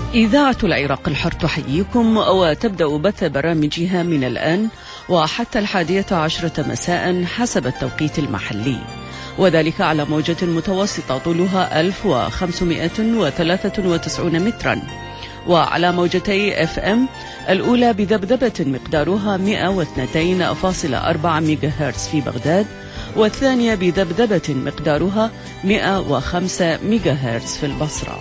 إذاعة العراق الحر تحييكم وتبدأ بث برامجها من الآن وحتى 11 مساء حسب التوقيت المحلي، وذلك على موجة متوسطة طولها 1593 مترا، وعلى موجتي FM الأولى بذبذبة مقدارها 102.4 ميجا هرتز في بغداد، والثانية بذبذبة مقدارها 105 ميجا هرتز في البصرة.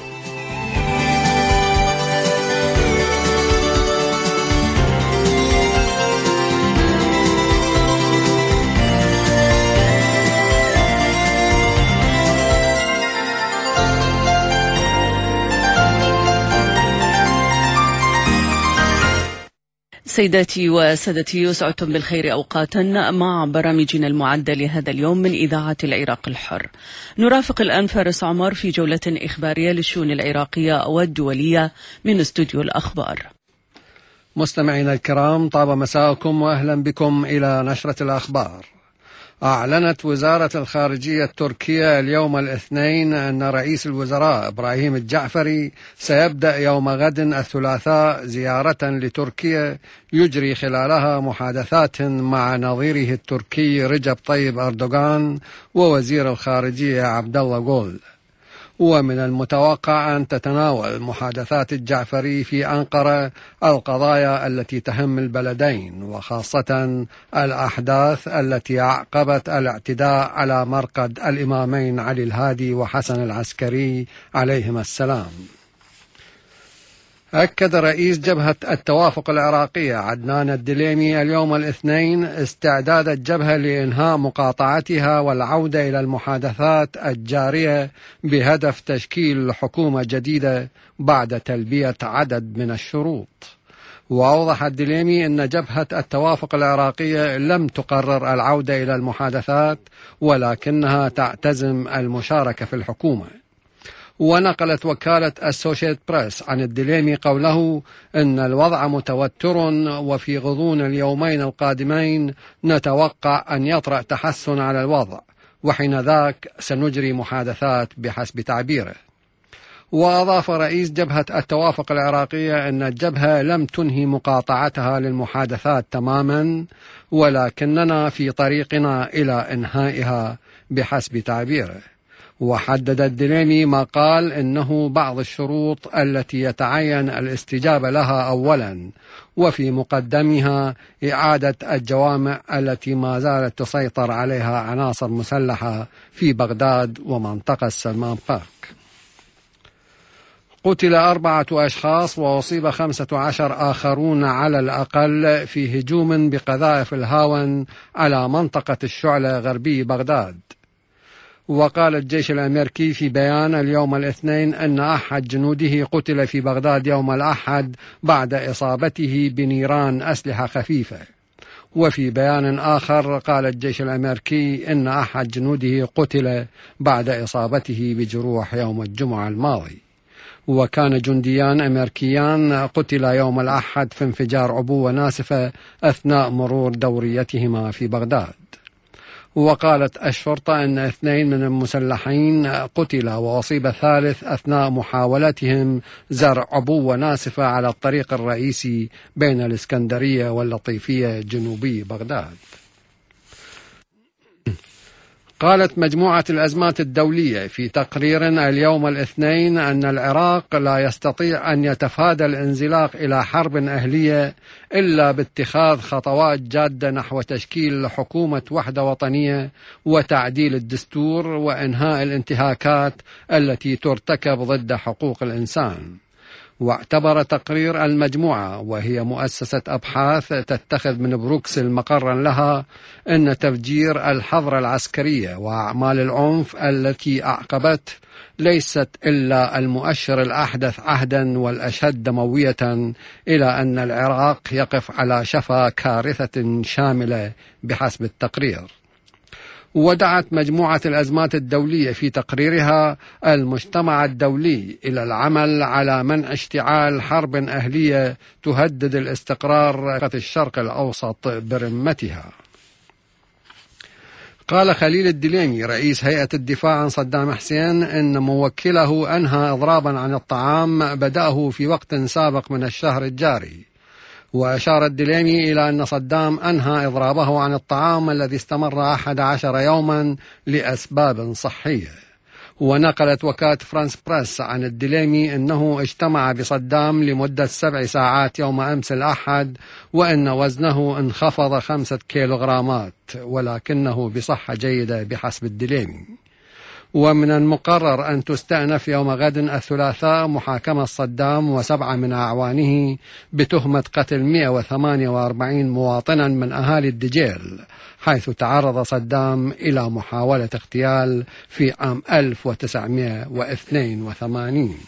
سيداتي وسادتي، يسعدتم بالخير أوقاتا مع برامجنا المعدة لهذا اليوم من إذاعة العراق الحر. نرافق الآن فارس عمر في جولة إخبارية للشؤون العراقية والدولية من استوديو الأخبار. مستمعينا الكرام، طاب مساءكم وأهلا بكم إلى نشرة الأخبار. أعلنت وزارة الخارجية التركية اليوم الاثنين أن رئيس الوزراء إبراهيم الجعفري سيبدأ يوم غد الثلاثاء زيارة لتركيا يجري خلالها محادثات مع نظيره التركي رجب طيب أردوغان ووزير الخارجية عبد الله جول. ومن المتوقع أن تتناول محادثات الجعفري في أنقرة القضايا التي تهم البلدين، وخاصة الأحداث التي أعقبت الاعتداء على مرقد الإمامين علي الهادي وحسن العسكري عليهما السلام. أكد رئيس جبهة التوافق العراقية عدنان الدليمي اليوم الاثنين استعداد الجبهة لإنهاء مقاطعتها والعودة إلى المحادثات الجارية بهدف تشكيل حكومة جديدة بعد تلبية عدد من الشروط. وأوضح الدليمي أن جبهة التوافق العراقية لم تقرر العودة إلى المحادثات، ولكنها تعتزم المشاركة في الحكومة. ونقلت وكالة السوشيت بريس عن الدليمي قوله أن الوضع متوتر، وفي غضون اليومين القادمين نتوقع أن يطرأ تحسن على الوضع، وحين ذاك سنجري محادثات بحسب تعبيره. وأضاف رئيس جبهة التوافق العراقية أن الجبهة لم تنهي مقاطعتها للمحادثات تماما، ولكننا في طريقنا إلى إنهائها بحسب تعبيره. وحدد الدليمي ما قال إنه بعض الشروط التي يتعين الاستجابة لها أولا، وفي مقدمها إعادة الجوامع التي ما زالت تسيطر عليها عناصر مسلحة في بغداد ومنطقة سلمان بارك. قتل 4 أشخاص وأصيب 15 آخرون على الأقل في هجوم بقذائف الهاون على منطقة الشعلة غربي بغداد. وقال الجيش الأمريكي في بيان اليوم الاثنين أن أحد جنوده قتل في بغداد يوم الأحد بعد إصابته بنيران أسلحة خفيفة. وفي بيان آخر قال الجيش الأمريكي أن أحد جنوده قتل بعد إصابته بجروح يوم الجمعة الماضي. وكان جنديان أمريكيان قتلا يوم الأحد في انفجار عبوة ناسفة أثناء مرور دوريتهما في بغداد. وقالت الشرطة أن 2 من المسلحين قتلا وأصيب ثالث أثناء محاولتهم زرع عبوة ناسفة على الطريق الرئيسي بين الإسكندرية واللطيفية جنوبي بغداد. قالت مجموعة الأزمات الدولية في تقرير اليوم الاثنين أن العراق لا يستطيع أن يتفادى الانزلاق إلى حرب أهلية إلا باتخاذ خطوات جادة نحو تشكيل حكومة وحدة وطنية وتعديل الدستور وإنهاء الانتهاكات التي ترتكب ضد حقوق الإنسان. واعتبر تقرير المجموعة، وهي مؤسسة أبحاث تتخذ من بروكسل مقرا لها، أن تفجير الحظر العسكرية وأعمال العنف التي أعقبته ليست إلا المؤشر الأحدث عهدا والأشد دموية إلى أن العراق يقف على شفا كارثة شاملة بحسب التقرير. ودعت مجموعة الأزمات الدولية في تقريرها المجتمع الدولي إلى العمل على منع اشتعال حرب أهلية تهدد الاستقرار في الشرق الأوسط برمتها. قال خليل الدليمي رئيس هيئة الدفاع عن صدام حسين إن موكله أنهى إضرابا عن الطعام بدأه في وقت سابق من الشهر الجاري. وأشار الدليمي إلى أن صدام أنهى إضرابه عن الطعام الذي استمر 11 يوما لأسباب صحية. ونقلت وكالة فرانس بريس عن الدليمي أنه اجتمع بصدام لمدة 7 ساعات يوم أمس الأحد، وأن وزنه انخفض 5 كيلوغرامات، ولكنه بصحة جيدة بحسب الدليمي. ومن المقرر أن تستأنف يوم غد الثلاثاء محاكمة صدام و7 من أعوانه بتهمة قتل 148 مواطنا من أهالي الدجيل، حيث تعرض صدام إلى محاولة اغتيال في عام 1982.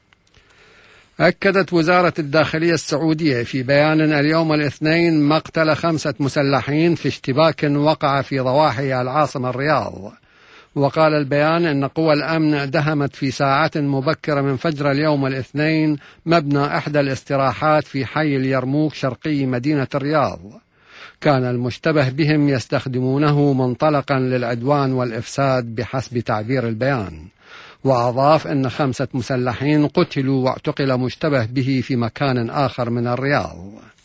أكدت وزارة الداخلية السعودية في بيان اليوم الاثنين مقتل 5 مسلحين في اشتباك وقع في ضواحي العاصمة الرياض. وقال البيان إن قوى الأمن دهمت في ساعات مبكرة من فجر اليوم الاثنين مبنى إحدى الاستراحات في حي اليرموك شرقي مدينة الرياض. كان المشتبه بهم يستخدمونه منطلقا للعدوان والإفساد بحسب تعبير البيان. وأضاف أن 5 مسلحين قتلوا واعتقل مشتبه به في مكان آخر من الرياض.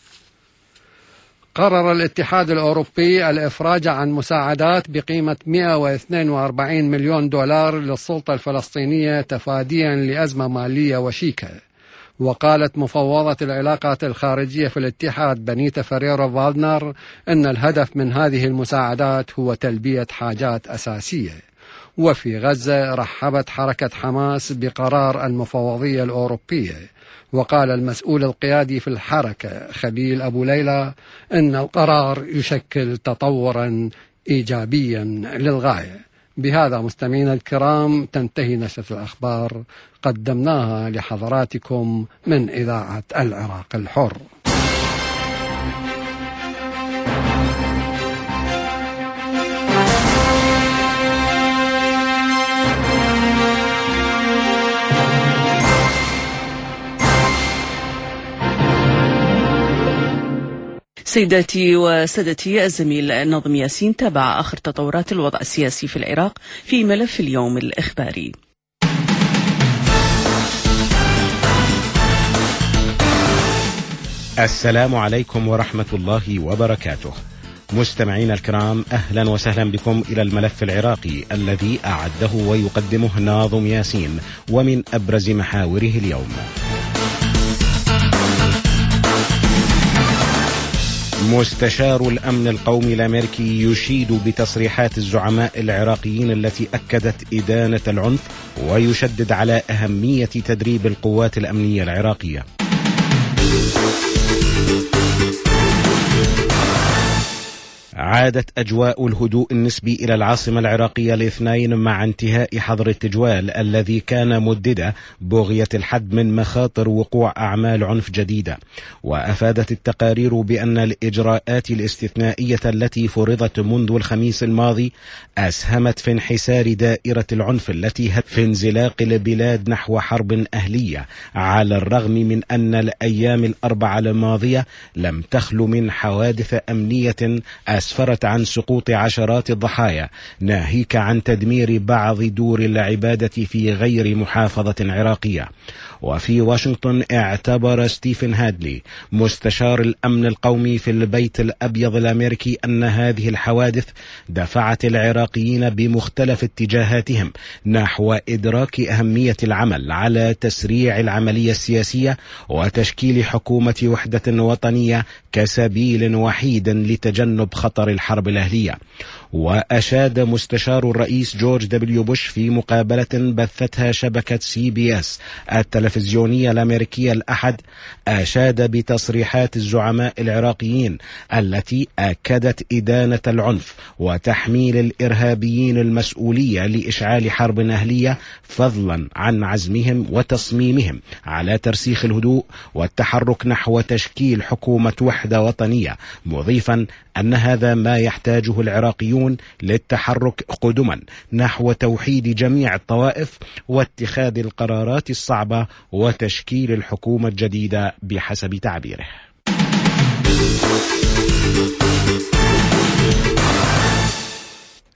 قرر الاتحاد الأوروبي الإفراج عن مساعدات بقيمة 142 مليون دولار للسلطة الفلسطينية تفاديا لأزمة مالية وشيكة. وقالت مفوضة العلاقات الخارجية في الاتحاد بنيتا فريرو فالدنر أن الهدف من هذه المساعدات هو تلبية حاجات أساسية. وفي غزة رحبت حركة حماس بقرار المفوضية الأوروبية. وقال المسؤول القيادي في الحركة خليل أبو ليلى أن القرار يشكل تطورا إيجابيا للغاية. بهذا مستمعينا الكرام تنتهي نشرة الأخبار قدمناها لحضراتكم من إذاعة العراق الحر. سيداتي وسادتي، الزميل ناظم ياسين تابع آخر تطورات الوضع السياسي في العراق في ملف اليوم الإخباري. السلام عليكم ورحمة الله وبركاته. مستمعين الكرام، أهلا وسهلا بكم إلى الملف العراقي الذي أعده ويقدمه ناظم ياسين، ومن أبرز محاوره اليوم: مستشار الأمن القومي الأمريكي يشيد بتصريحات الزعماء العراقيين التي أكدت إدانة العنف ويشدد على أهمية تدريب القوات الأمنية العراقية. عادت أجواء الهدوء النسبي إلى العاصمة العراقية الاثنين مع انتهاء حظر التجوال الذي كان مددا بغية الحد من مخاطر وقوع أعمال عنف جديدة. وأفادت التقارير بأن الإجراءات الاستثنائية التي فرضت منذ الخميس الماضي أسهمت في انحسار دائرة العنف التي في انزلاق البلاد نحو حرب أهلية، على الرغم من أن الأيام الأربعة الماضية لم تخل من حوادث أمنية أسفرت عن سقوط عشرات الضحايا، ناهيك عن تدمير بعض دور العبادة في غير محافظة عراقية. وفي واشنطن اعتبر ستيفن هادلي مستشار الأمن القومي في البيت الأبيض الأمريكي أن هذه الحوادث دفعت العراقيين بمختلف اتجاهاتهم نحو إدراك أهمية العمل على تسريع العملية السياسية وتشكيل حكومة وحدة وطنية كسبيل وحيد لتجنب خطر الحرب الأهلية. وأشاد مستشار الرئيس جورج دبليو بوش في مقابلة بثتها شبكة CBS التلفزيونية الأمريكية الأحد، أشاد بتصريحات الزعماء العراقيين التي أكدت إدانة العنف وتحميل الإرهابيين المسؤولية لإشعال حرب أهلية، فضلا عن عزمهم وتصميمهم على ترسيخ الهدوء والتحرك نحو تشكيل حكومة وحدة وطنية، مضيفا أن هذا ما يحتاجه العراقيون للتحرك قدما نحو توحيد جميع الطوائف واتخاذ القرارات الصعبة وتشكيل الحكومة الجديدة بحسب تعبيره.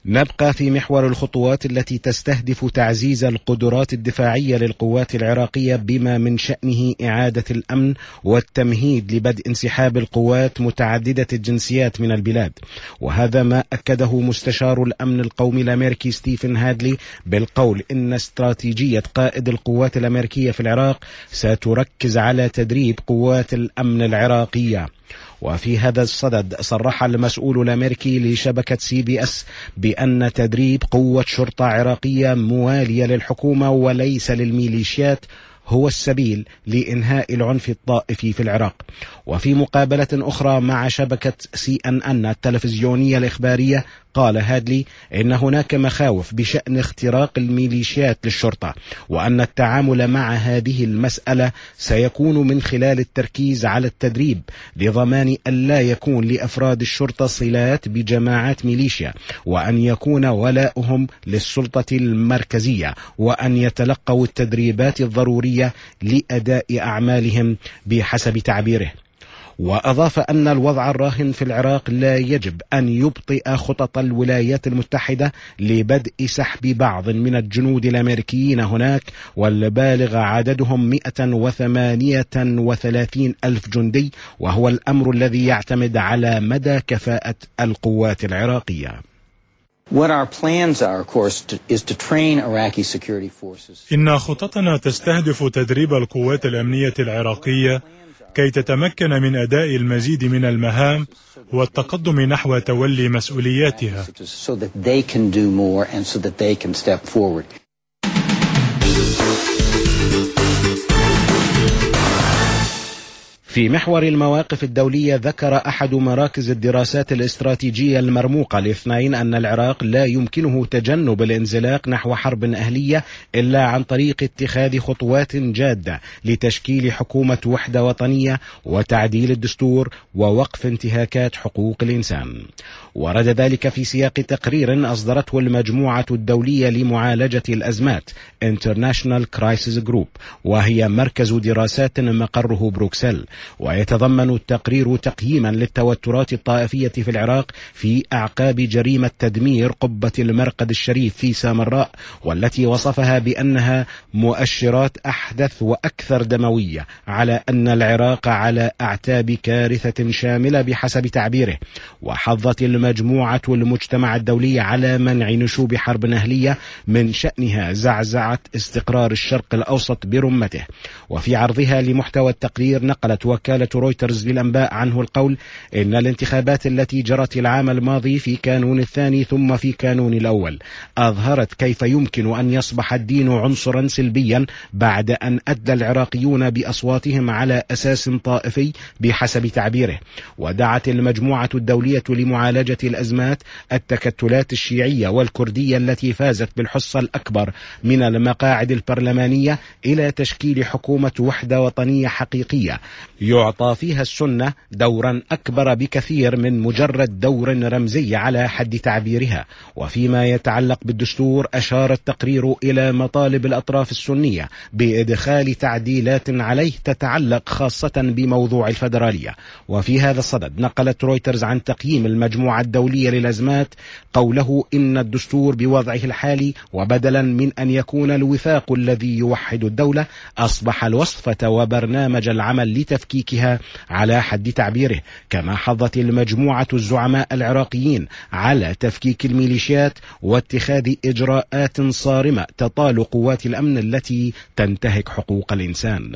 نبقى في محور الخطوات التي تستهدف تعزيز القدرات الدفاعية للقوات العراقية بما من شأنه إعادة الأمن والتمهيد لبدء انسحاب القوات متعددة الجنسيات من البلاد، وهذا ما أكده مستشار الأمن القومي الأمريكي ستيفن هادلي بالقول إن استراتيجية قائد القوات الأمريكية في العراق ستركز على تدريب قوات الأمن العراقية. وفي هذا الصدد صرح المسؤول الأمريكي لشبكة CBS بأن تدريب قوة شرطة عراقية موالية للحكومة وليس للميليشيات هو السبيل لإنهاء العنف الطائفي في العراق. وفي مقابلة أخرى مع شبكة CNN التلفزيونية الإخبارية قال هادلي إن هناك مخاوف بشأن اختراق الميليشيات للشرطة، وأن التعامل مع هذه المسألة سيكون من خلال التركيز على التدريب لضمان أن لا يكون لأفراد الشرطة صلات بجماعات ميليشيا، وأن يكون ولاؤهم للسلطة المركزية، وأن يتلقوا التدريبات الضرورية لأداء أعمالهم بحسب تعبيره. وأضاف أن الوضع الراهن في العراق لا يجب أن يبطئ خطط الولايات المتحدة لبدء سحب بعض من الجنود الأمريكيين هناك، والبالغ عددهم 138 ألف جندي، وهو الأمر الذي يعتمد على مدى كفاءة القوات العراقية. إن خططنا تستهدف تدريب القوات الأمنية العراقية كي تتمكن من أداء المزيد من المهام والتقدم نحو تولي مسؤولياتها. في محور المواقف الدولية ذكر أحد مراكز الدراسات الاستراتيجية المرموقة الاثنين أن العراق لا يمكنه تجنب الانزلاق نحو حرب أهلية إلا عن طريق اتخاذ خطوات جادة لتشكيل حكومة وحدة وطنية وتعديل الدستور ووقف انتهاكات حقوق الإنسان. ورد ذلك في سياق تقرير أصدرته المجموعة الدولية لمعالجة الأزمات International Crisis Group، وهي مركز دراسات مقره بروكسل. ويتضمن التقرير تقييما للتوترات الطائفية في العراق في أعقاب جريمة تدمير قبة المرقد الشريف في سامراء، والتي وصفها بأنها مؤشرات أحدث وأكثر دموية على أن العراق على أعتاب كارثة شاملة بحسب تعبيره. وحظت المجموعة المجتمع الدولي على منع نشوب حرب أهلية من شأنها زعزعة استقرار الشرق الأوسط برمته. وفي عرضها لمحتوى التقرير نقلت وكالة رويترز للأنباء عنه القول إن الانتخابات التي جرت العام الماضي في كانون الثاني ثم في كانون الأول أظهرت كيف يمكن أن يصبح الدين عنصرا سلبيا بعد أن أدى العراقيون بأصواتهم على أساس طائفي بحسب تعبيره. ودعت المجموعة الدولية لمعالجة الأزمات التكتلات الشيعية والكردية التي فازت بالحصة الأكبر من المقاعد البرلمانية إلى تشكيل حكومة وحدة وطنية حقيقية يعطى فيها السنة دورا أكبر بكثير من مجرد دور رمزي على حد تعبيرها. وفيما يتعلق بالدستور أشار التقرير إلى مطالب الأطراف السنية بإدخال تعديلات عليه تتعلق خاصة بموضوع الفدرالية. وفي هذا الصدد نقلت رويترز عن تقييم المجموعة الدولية للأزمات قوله إن الدستور بوضعه الحالي وبدلا من أن يكون الوثاق الذي يوحد الدولة أصبح الوصفة وبرنامج العمل لتفكيكها على حد تعبيره. كما حضت المجموعة الزعماء العراقيين على تفكيك الميليشيات واتخاذ إجراءات صارمة تطال قوات الأمن التي تنتهك حقوق الإنسان.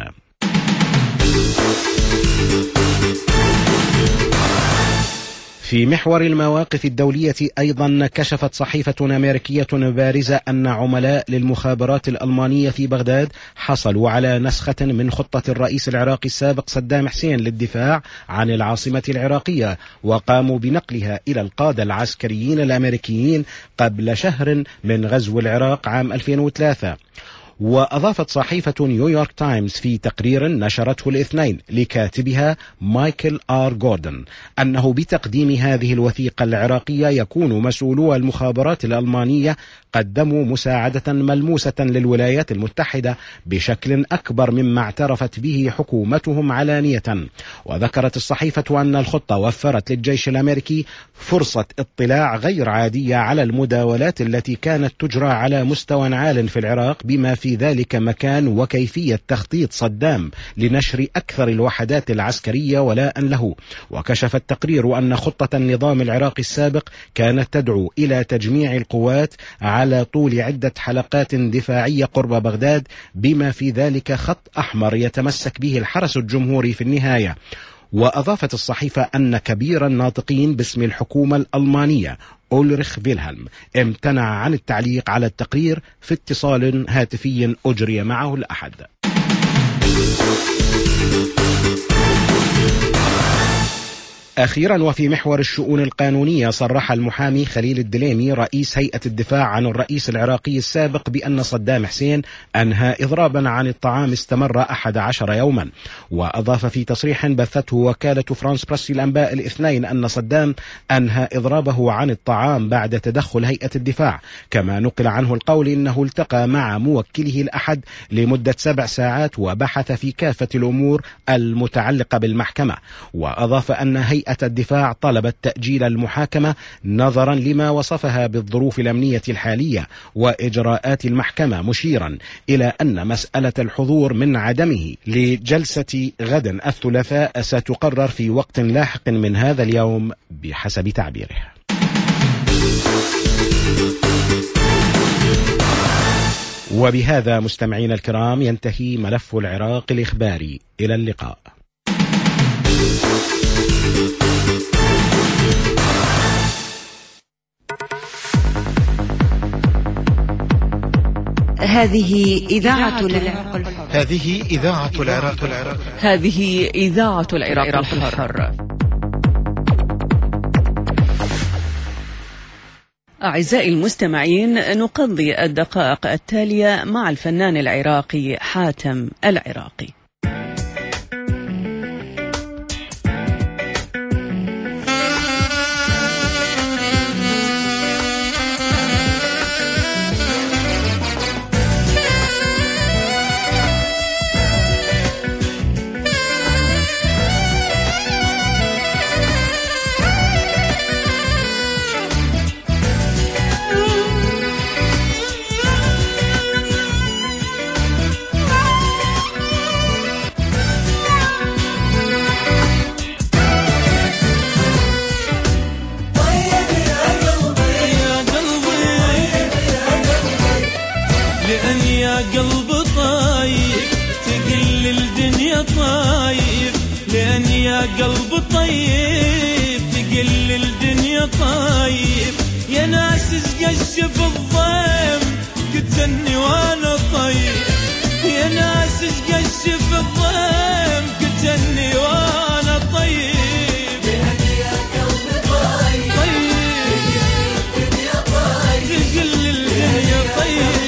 في محور المواقف الدولية أيضا كشفت صحيفة أمريكية بارزة أن عملاء للمخابرات الألمانية في بغداد حصلوا على نسخة من خطة الرئيس العراقي السابق صدام حسين للدفاع عن العاصمة العراقية، وقاموا بنقلها إلى القادة العسكريين الأمريكيين قبل شهر من غزو العراق عام 2003. وأضافت صحيفة نيويورك تايمز في تقرير نشرته الاثنين لكاتبها مايكل آر جوردن أنه بتقديم هذه الوثيقة العراقية يكون مسؤولو المخابرات الألمانية قدموا مساعدة ملموسة للولايات المتحدة بشكل أكبر مما اعترفت به حكومتهم علانية. وذكرت الصحيفة أن الخطة وفرت للجيش الأمريكي فرصة اطلاع غير عادية على المداولات التي كانت تجرى على مستوى عال في العراق، بما في ذلك مكان وكيفية تخطيط صدام لنشر أكثر الوحدات العسكرية ولاء له. وكشف التقرير أن خطة النظام العراقي السابق كانت تدعو إلى تجميع القوات على طول عدة حلقات دفاعية قرب بغداد، بما في ذلك خط أحمر يتمسك به الحرس الجمهوري في النهاية. وأضافت الصحيفة أن كبير الناطقين باسم الحكومة الألمانية أولريخ فيلهلم امتنع عن التعليق على التقرير في اتصال هاتفي أجري معه الأحد. أخيرا وفي محور الشؤون القانونية، صرح المحامي خليل الدليمي رئيس هيئة الدفاع عن الرئيس العراقي السابق بأن صدام حسين أنهى إضرابا عن الطعام استمر 11 يوما. وأضاف في تصريح بثته وكالة فرانس بريس الأنباء الاثنين أن صدام أنهى إضرابه عن الطعام بعد تدخل هيئة الدفاع، كما نقل عنه القول إنه التقى مع موكله الأحد لمدة 7 ساعات وبحث في كافة الأمور المتعلقة بالمحكمة. وأضاف أن هيئة الدفاع طلبت تأجيل المحاكمة نظرا لما وصفها بالظروف الأمنية الحالية وإجراءات المحكمة، مشيرا إلى أن مسألة الحضور من عدمه لجلسة غد الثلاثاء ستقرر في وقت لاحق من هذا اليوم بحسب تعبيره. وبهذا مستمعين الكرام ينتهي ملف العراق الإخباري. إلى اللقاء. هذه إذاعة العراق الحر. هذه إذاعة العراق الحر. أعزائي المستمعين، نقضي الدقائق التالية مع الفنان العراقي حاتم العراقي. قلب طيب تقل الدنيا طيب، يا ناس اسقشف الضيم كتني وانا طيب، يا ناس اسقشف الضيم كتني وانا طيب، يا قلب طيب طيب تقل الدنيا طيب.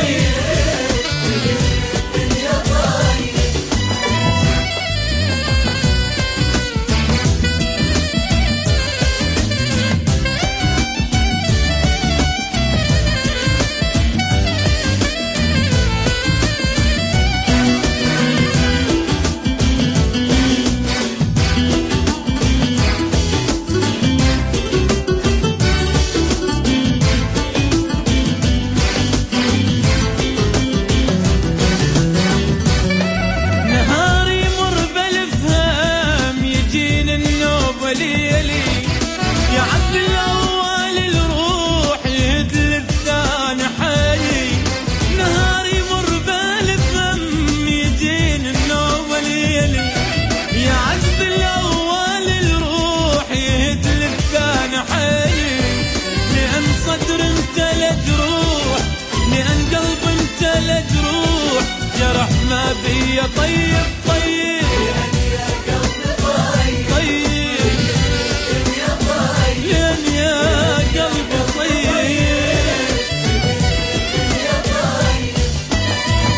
جرح ما بي طيب طيب، يا قلب طيب طيب يا قلب طيب.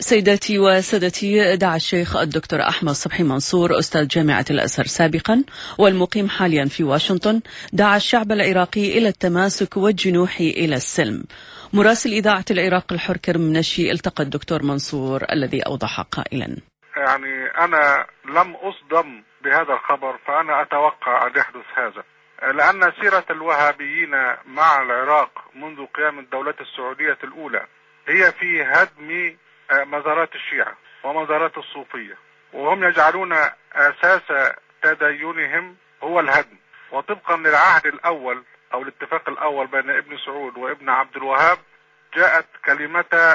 سيداتي وسادتي، دعا الشيخ الدكتور أحمد صبحي منصور أستاذ جامعة الأزهر سابقا والمقيم حاليا في واشنطن، دعا الشعب العراقي إلى التماسك والجنوح إلى السلم. مراسل إذاعة العراق الحر كرم منشي التقى الدكتور منصور الذي أوضح قائلا: يعني أنا لم أصدم بهذا الخبر، فأنا أتوقع أن يحدث هذا، لأن سيرة الوهابيين مع العراق منذ قيام الدولة السعودية الأولى هي في هدم مزارات الشيعة ومزارات الصوفية، وهم يجعلون أساس تدينهم هو الهدم. وطبقا للعهد الأول أو الاتفاق الأول بين ابن سعود وابن عبد الوهاب جاءت كلمة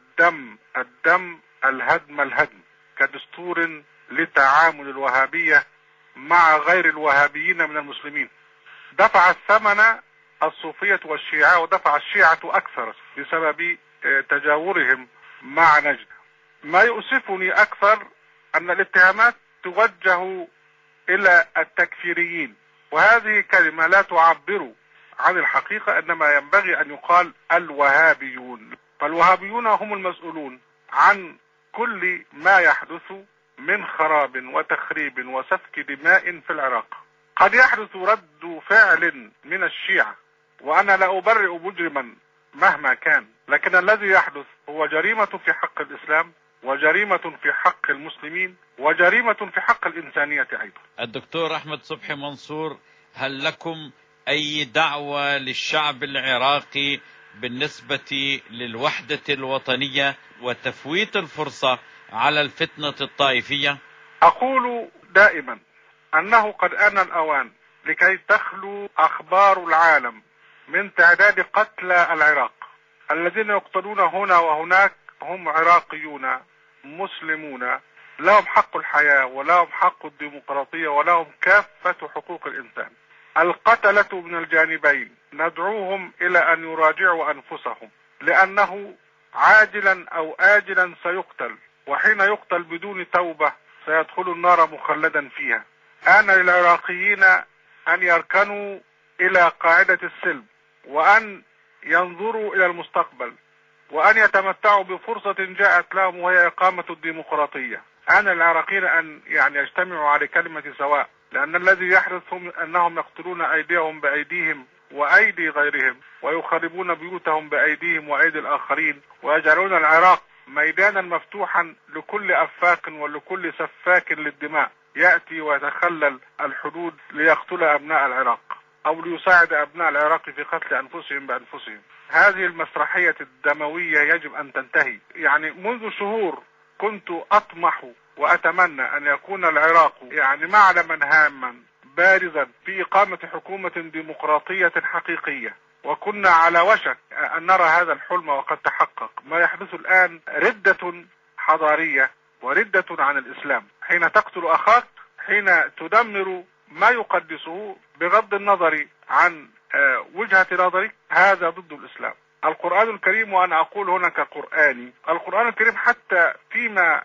الدم الهدم كدستور لتعامل الوهابية مع غير الوهابيين من المسلمين. دفع الثمن الصوفية والشيعة، ودفع الشيعة أكثر بسبب تجاورهم مع نجد. ما يؤسفني أكثر أن الاتهامات توجه إلى التكفيريين، وهذه كلمة لا تعبر عن الحقيقة، إنما ينبغي أن يقال الوهابيون. فالوهابيون هم المسؤولون عن كل ما يحدث من خراب وتخريب وسفك دماء في العراق. قد يحدث رد فعل من الشيعة، وأنا لا أبرئ مجرما مهما كان، لكن الذي يحدث هو جريمة في حق الإسلام، وجريمة في حق المسلمين، وجريمة في حق الإنسانية أيضا. الدكتور أحمد صبحي منصور، هل لكم أي دعوة للشعب العراقي بالنسبة للوحدة الوطنية وتفويت الفرصة على الفتنة الطائفية؟ أقول دائما أنه قد آن الأوان لكي تخلو أخبار العالم من تعداد قتلى العراق. الذين يقتلون هنا وهناك هم عراقيون مسلمون لهم حق الحياة ولهم حق الديمقراطية ولهم كافة حقوق الإنسان. القتلة من الجانبين ندعوهم إلى أن يراجعوا أنفسهم، لأنه عاجلا أو آجلا سيقتل، وحين يقتل بدون توبة سيدخل النار مخلدا فيها. آن للعراقيين أن يركنوا إلى قاعدة السلم، وأن ينظروا إلى المستقبل، وأن يتمتعوا بفرصة جاءت لهم وهي إقامة الديمقراطية. آن العراقيين أن يجتمعوا على كلمة سواء، لأن الذي يحدث هم أنهم يقتلون أيديهم بأيديهم وأيدي غيرهم، ويخربون بيوتهم بأيديهم وأيدي الآخرين، ويجعلون العراق ميدانا مفتوحا لكل أفاك ولكل سفاك للدماء يأتي ويتخلل الحدود ليقتل أبناء العراق أو ليساعد أبناء العراق في قتل أنفسهم بأنفسهم. هذه المسرحية الدموية يجب أن تنتهي. يعني منذ شهور كنت أطمح وأتمنى أن يكون العراق معلما هاما بارزا في إقامة حكومة ديمقراطية حقيقية، وكنا على وشك أن نرى هذا الحلم وقد تحقق. ما يحدث الآن ردة حضارية وردة عن الإسلام، حين تقتل أخاك، حين تدمر ما يقدسه بغض النظر عن وجهة نظرك، هذا ضد الإسلام. القرآن الكريم، وأنا أقول هنا كقرآني، القرآن الكريم حتى فيما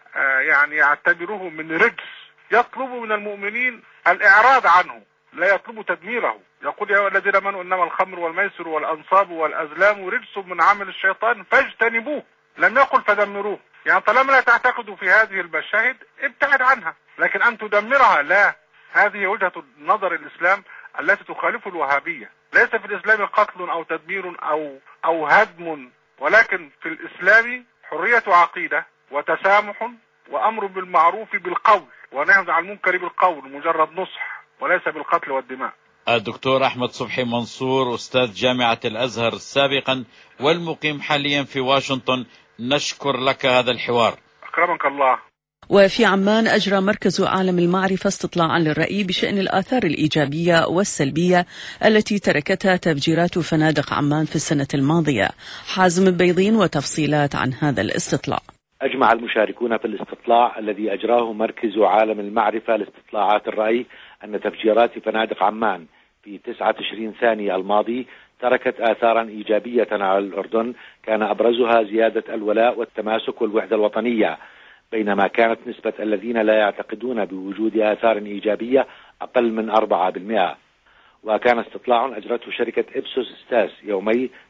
يعتبره من رجس يطلب من المؤمنين الإعراض عنه، لا يطلب تدميره. يقول يا أيها الذين آمنوا إنما الخمر والميسر والأنصاب والأزلام رجس من عمل الشيطان فاجتنبوه، لم يقل فدمروه. يعني طالما لا تعتقدوا في هذه المشاهد ابتعد عنها، لكن أن تدمرها لا. هذه وجهة نظر الإسلام التي تخالف الوهابية. ليس في الإسلام قتل أو تدمير أو هدم، ولكن في الإسلام حرية عقيدة وتسامح وأمر بالمعروف بالقول ونهي عن المنكر بالقول، مجرد نصح وليس بالقتل والدماء. الدكتور أحمد صبحي منصور أستاذ جامعة الأزهر سابقا والمقيم حاليا في واشنطن، نشكر لك هذا الحوار. أكرمك الله. وفي عمان أجرى مركز عالم المعرفة استطلاعا للرأي بشأن الآثار الإيجابية والسلبية التي تركتها تفجيرات فنادق عمان في السنة الماضية. حازم بيضين وتفصيلات عن هذا الاستطلاع. أجمع المشاركون في الاستطلاع الذي أجراه مركز عالم المعرفة لاستطلاعات الرأي أن تفجيرات فنادق عمان في 29 ثانية الماضي تركت آثارا إيجابية على الأردن، كان أبرزها زيادة الولاء والتماسك والوحدة الوطنية، بينما كانت نسبة الذين لا يعتقدون بوجود آثار إيجابية أقل من 4%. وكان استطلاع أجرته شركة إبسوس ستاس يومي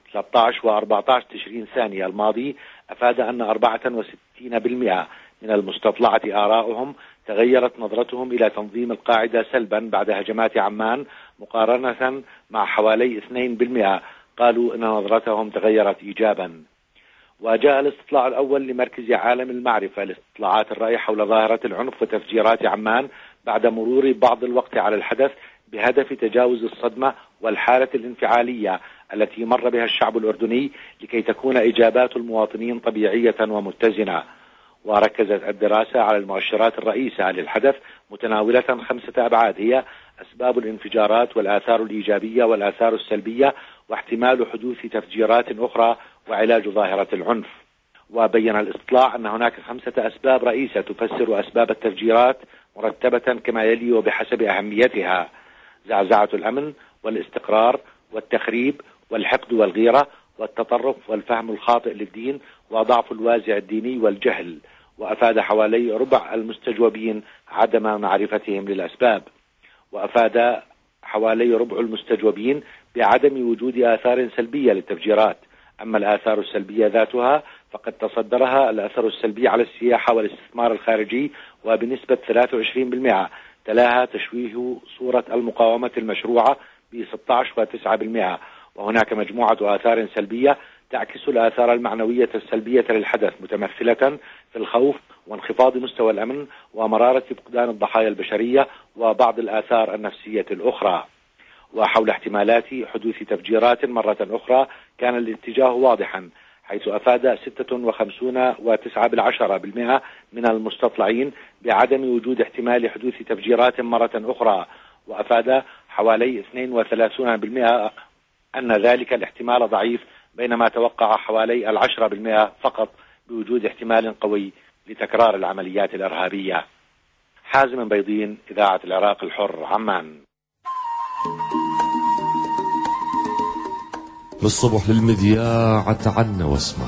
13 و14 تشرين ثانية الماضي أفاد أن 64% من المستطلعة آراؤهم تغيرت نظرتهم إلى تنظيم القاعدة سلبا بعد هجمات عمان، مقارنة مع حوالي 2% قالوا أن نظرتهم تغيرت إيجابا. وجاء الاستطلاع الأول لمركز عالم المعرفة لاستطلاعات الرأي حول ظاهرة العنف وتفجيرات عمان بعد مرور بعض الوقت على الحدث، بهدف تجاوز الصدمة والحالة الانفعالية التي مر بها الشعب الأردني لكي تكون إجابات المواطنين طبيعية ومتزنة. وركزت الدراسة على المؤشرات الرئيسة للحدث متناولة 5 أبعاد، هي أسباب الانفجارات والآثار الإيجابية والآثار السلبية واحتمال حدوث تفجيرات أخرى وعلاج ظاهرة العنف. وبين الاستطلاع أن هناك 5 أسباب رئيسة تفسر أسباب التفجيرات مرتبة كما يلي وبحسب أهميتها: زعزعة الأمن والاستقرار والتخريب والحقد والغيرة والتطرف والفهم الخاطئ للدين وضعف الوازع الديني والجهل. وأفاد حوالي ربع المستجوبين عدم معرفتهم للأسباب، وأفاد حوالي ربع المستجوبين بعدم وجود آثار سلبية للتفجيرات. أما الآثار السلبية ذاتها فقد تصدرها الأثر السلبي على السياحة والاستثمار الخارجي وبنسبة 23%، تلاها تشويه صورة المقاومة المشروعة ب 16.9%. وهناك مجموعة آثار سلبية تعكس الآثار المعنوية السلبية للحدث، متمثلة في الخوف وانخفاض مستوى الأمن ومرارة فقدان الضحايا البشرية وبعض الآثار النفسية الأخرى. وحول احتمالات حدوث تفجيرات مرة أخرى كان الاتجاه واضحا، حيث أفاد 56.9% من المستطلعين بعدم وجود احتمال حدوث تفجيرات مرة أخرى، وأفاد حوالي 32% أن ذلك الاحتمال ضعيف، بينما توقع حوالي 10% فقط بوجود احتمال قوي لتكرار العمليات الإرهابية. حازم بيضين، إذاعة العراق الحر، عمان. بالصبح للمذياع تعنا واسمع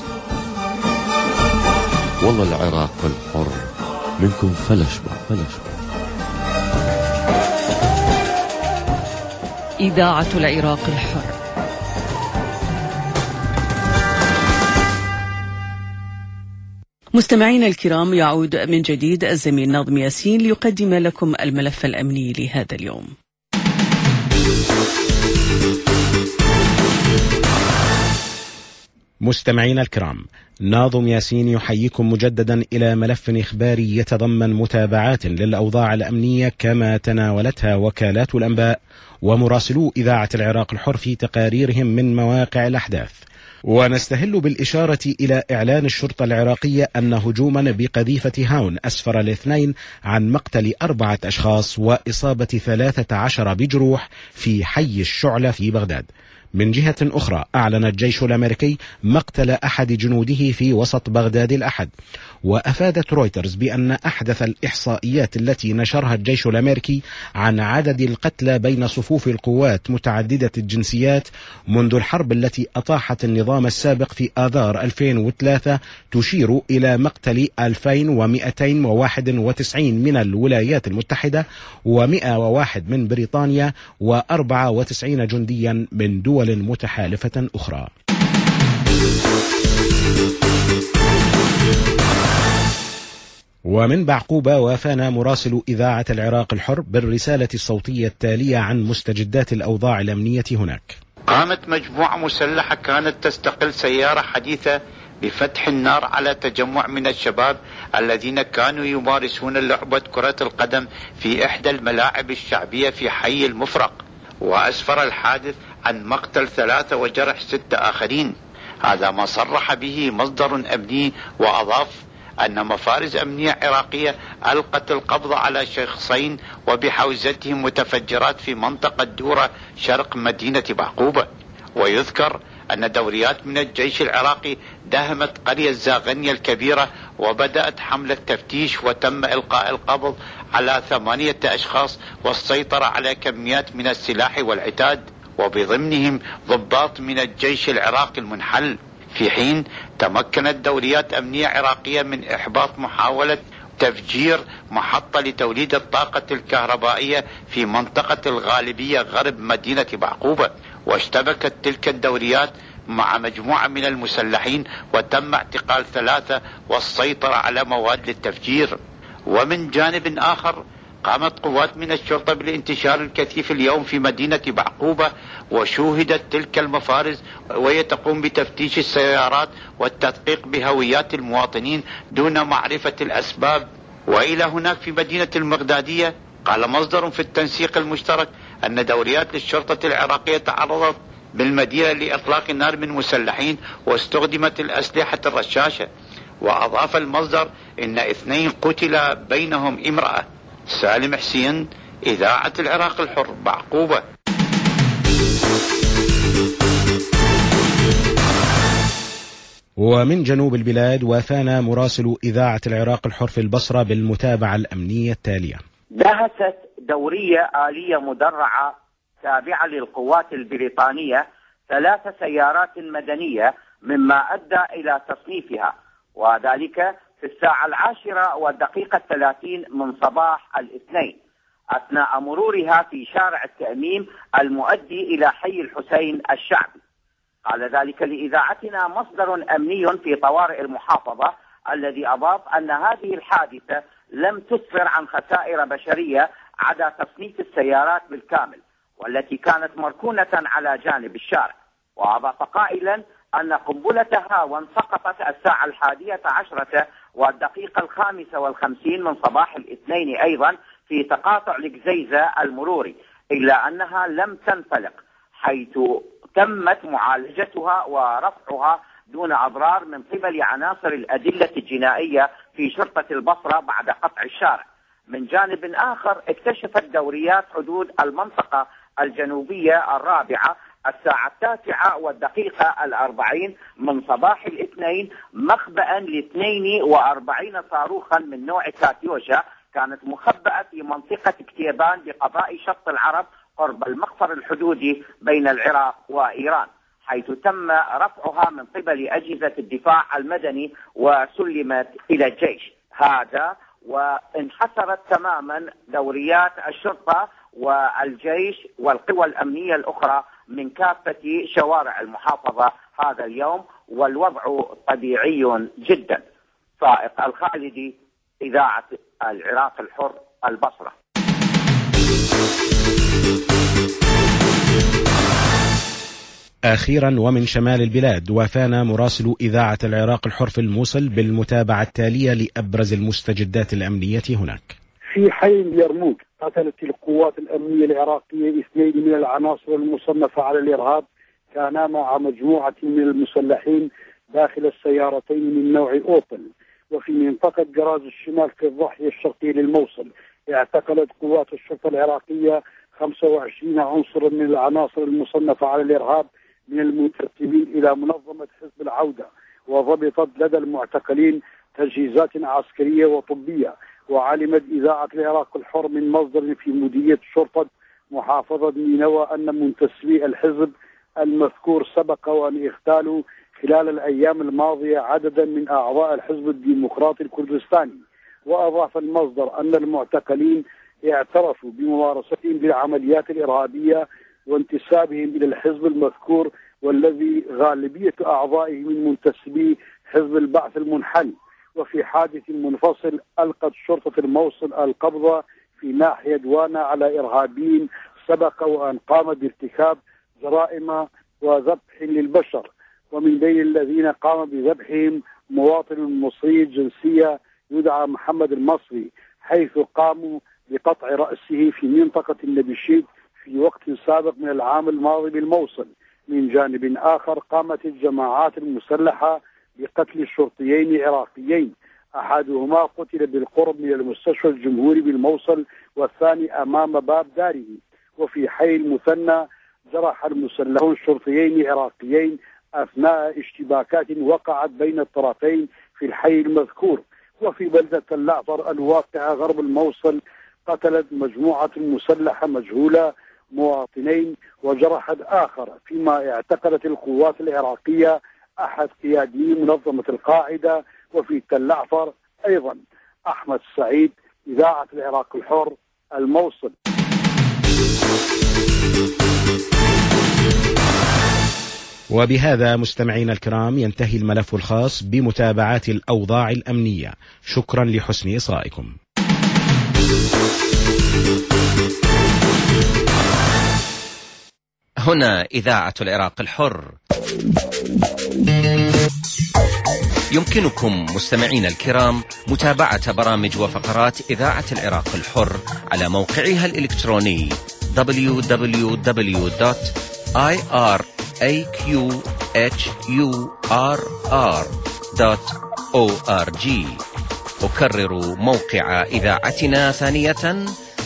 والله العراق الحر منكم فلش. إذاعة العراق الحر. مستمعينا الكرام، يعود من جديد الزميل ناظم ياسين ليقدم لكم الملف الأمني لهذا اليوم. مستمعينا الكرام، ناظم ياسين يحييكم مجددا إلى ملف إخباري يتضمن متابعات للأوضاع الأمنية كما تناولتها وكالات الأنباء ومراسلو إذاعة العراق الحر في تقاريرهم من مواقع الأحداث. ونستهل بالإشارة إلى إعلان الشرطة العراقية أن هجوما بقذيفة هاون أسفر الاثنين عن مقتل 4 أشخاص وإصابة 13 بجروح في حي الشعلة في بغداد. من جهة أخرى، أعلن الجيش الأمريكي مقتل أحد جنوده في وسط بغداد الأحد. وأفادت رويترز بأن أحدث الإحصائيات التي نشرها الجيش الأمريكي عن عدد القتلى بين صفوف القوات متعددة الجنسيات منذ الحرب التي أطاحت النظام السابق في آذار 2003 تشير إلى مقتل 2291 من الولايات المتحدة و101 من بريطانيا و94 جنديا من دول متحالفة أخرى. ومن بعقوبة وافانا مراسل إذاعة العراق الحر بالرسالة الصوتية التالية عن مستجدات الأوضاع الأمنية هناك. قامت مجموعة مسلحة كانت تستقل سيارة حديثة بفتح النار على تجمع من الشباب الذين كانوا يمارسون لعبة كرة القدم في إحدى الملاعب الشعبية في حي المفرق، وأسفر الحادث عن مقتل 3 وجرح 6 آخرين. هذا ما صرح به مصدر أمني، وأضاف أن مفارز أمنية عراقية ألقت القبض على شخصين وبحوزتهم متفجرات في منطقة دورة شرق مدينة بعقوبة. ويذكر أن دوريات من الجيش العراقي داهمت قرية زاغنية الكبيرة وبدأت حملة تفتيش، وتم إلقاء القبض على 8 أشخاص والسيطرة على كميات من السلاح والعتاد، وبضمنهم ضباط من الجيش العراقي المنحل. في حين تمكنت دوريات أمنية عراقية من إحباط محاولة تفجير محطة لتوليد الطاقة الكهربائية في منطقة الغالبية غرب مدينة بعقوبة. واشتبكت تلك الدوريات مع مجموعة من المسلحين، وتم اعتقال 3 والسيطرة على مواد للتفجير. ومن جانب آخر قامت قوات من الشرطة بالانتشار الكثيف اليوم في مدينة بعقوبة، وشوهدت تلك المفارز وهي تقوم بتفتيش السيارات والتدقيق بهويات المواطنين دون معرفة الأسباب. وإلى هناك في مدينة المغدادية قال مصدر في التنسيق المشترك أن دوريات للشرطة العراقية تعرضت بالمدينة لإطلاق النار من مسلحين واستخدمت الأسلحة الرشاشة. وأضاف المصدر إن 2 قتل بينهم امرأة. سالم حسين، إذاعة العراق الحر، بعقوبة. ومن جنوب البلاد وافانا مراسل إذاعة العراق الحر في البصرة بالمتابعة الأمنية التالية. دهست دورية آلية مدرعة تابعة للقوات البريطانية 3 سيارات مدنية، مما أدى إلى تصنيفها، وذلك في 10:30 من صباح الاثنين أثناء مرورها في شارع التأميم المؤدي إلى حي الحسين الشعبي. قال ذلك لإذاعتنا مصدر أمني في طوارئ المحافظة، الذي أضاف أن هذه الحادثة لم تسفر عن خسائر بشرية عدا تصنيف السيارات بالكامل، والتي كانت مركونة على جانب الشارع. وأضاف قائلا أن قنبلة هاون سقطت 11:55 من صباح الاثنين أيضا في تقاطع القزيزة المروري، إلا أنها لم تنفلق، حيث تمت معالجتها ورفعها دون أضرار من قبل عناصر الأدلة الجنائية في شرطة البصرة بعد قطع الشارع. من جانب آخر اكتشفت دوريات حدود المنطقة الجنوبية الرابعة 9:40 من صباح الاثنين مخبأ ل42 صاروخا من نوع كاتيوشا كانت مخبأة في منطقة كتيبان بقضاء شط العرب قرب المخفر الحدودي بين العراق وإيران، حيث تم رفعها من قبل أجهزة الدفاع المدني وسلمت إلى الجيش. هذا وانحسرت تماما دوريات الشرطة والجيش والقوى الأمنية الأخرى من كافة شوارع المحافظة هذا اليوم، والوضع طبيعي جدا. فائق الخالدي، إذاعة العراق الحر، البصرة. أخيرا ومن شمال البلاد وافانا مراسل إذاعة العراق الحر في الموصل بالمتابعة التالية لأبرز المستجدات الأمنية هناك. في حي اليرموك قتلت القوات الأمنية العراقية 2 من العناصر المصنفة على الإرهاب، كانا مع مجموعة من المسلحين داخل السيارتين من نوع أوبل. وفي منطقة جراز الشمال في الضاحية الشرقية للموصل اعتقلت قوات الشرطة العراقية 25 عنصرا من العناصر المصنفة على الإرهاب من المنتسبين إلى منظمة حزب العودة، وضبطت لدى المعتقلين تجهيزات عسكرية وطبية. وعلمت إذاعة العراق الحر من مصدر في مديرية شرطة محافظة نينوى أن منتسبي الحزب المذكور سبق وأن اغتالوا خلال الأيام الماضية عددا من أعضاء الحزب الديمقراطي الكردستاني. وأضاف المصدر أن المعتقلين اعترفوا بممارستهم للعمليات الإرهابية وانتسابهم إلى الحزب المذكور، والذي غالبية أعضائه من منتسبي حزب البعث المنحل. وفي حادث منفصل ألقت شرطة الموصل القبضة في ناحية دوانا على إرهابيين سبق وأن قام بارتكاب جرائم وذبح للبشر، ومن بين الذين قام بذبحهم مواطن مصري الجنسية يدعى محمد المصري، حيث قاموا بقطع رأسه في منطقة النبشيد في وقت سابق من العام الماضي بالموصل. من جانب آخر قامت الجماعات المسلحة بقتل شرطيين عراقيين، أحدهما قتل بالقرب من المستشفى الجمهوري بالموصل والثاني أمام باب داره. وفي حي المثنى جرح المسلحون شرطيين عراقيين أثناء اشتباكات وقعت بين الطرفين في الحي المذكور. وفي بلدة اللعطر الواقعة غرب الموصل قتلت مجموعة مسلحة مجهولة مواطنين وجرحت آخر، فيما اعتقلت القوات العراقية أحد قيادي منظمة القاعدة. وفي تلعفر أيضا. أحمد سعيد، إذاعة العراق الحر، الموصل. وبهذا مستمعينا الكرام ينتهي الملف الخاص بمتابعة الأوضاع الأمنية. شكرا لحسن إصغائكم. هنا إذاعة العراق الحر. يمكنكم مستمعين الكرام متابعة برامج وفقرات إذاعة العراق الحر على موقعها الإلكتروني www.iraqhurr.org. أكرر موقع إذاعتنا ثانية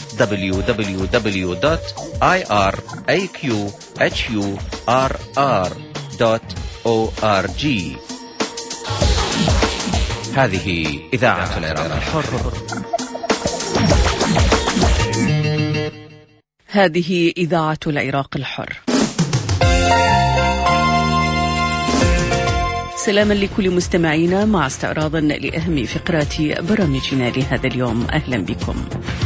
www.iraqhurr.org. هذه إذاعة العراق الحر. هذه إذاعة العراق الحر. سلاما لكل مستمعينا مع استعراض لأهم فقرات برامجنا لهذا اليوم. أهلا بكم.